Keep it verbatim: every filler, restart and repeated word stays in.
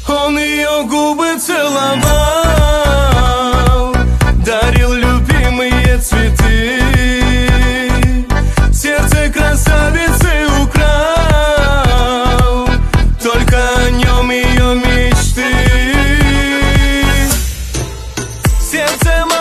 Он ее губы целовал, дарил любимые цветы, сердце красавицы украл, только о нем ее мечты. Сердце